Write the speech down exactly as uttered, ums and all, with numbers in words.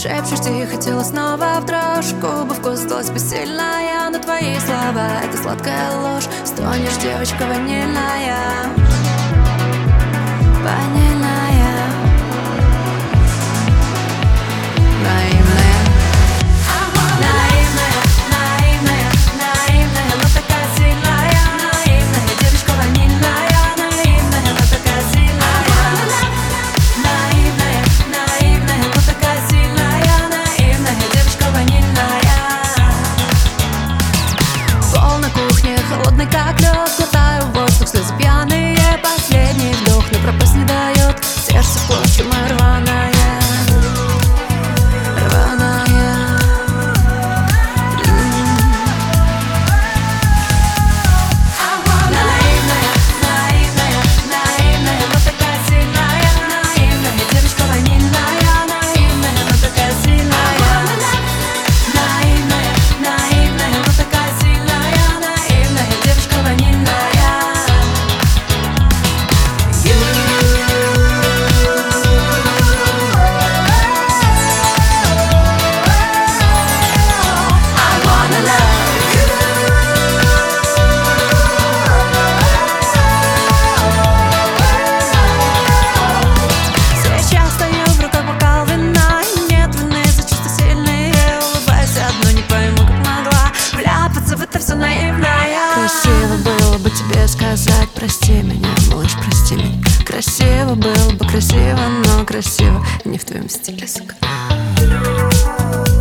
Шепчешь тихо, тело снова в дрожь, губы вкус злость бессильная на твои слова. Это сладкая ложь, стонешь, девочка ванильная, ванильная, наивная. Наивная, наивная, наивная, но такая сильная. Наивная девочка ванильная, наивная, но такая сильная. Наивная, наивная, но такая сильная. Наивная девочка ванильная. Пол на кухне холодный как лед, глотаю воздух, слезы пьяные. Последний вдох, но пропасть не дает. Сердце в клочья мое рваное. Красиво было бы тебе сказать: прости меня, малыш, прости меня. Красиво было бы красиво, но красиво не в твоем стиле, сука.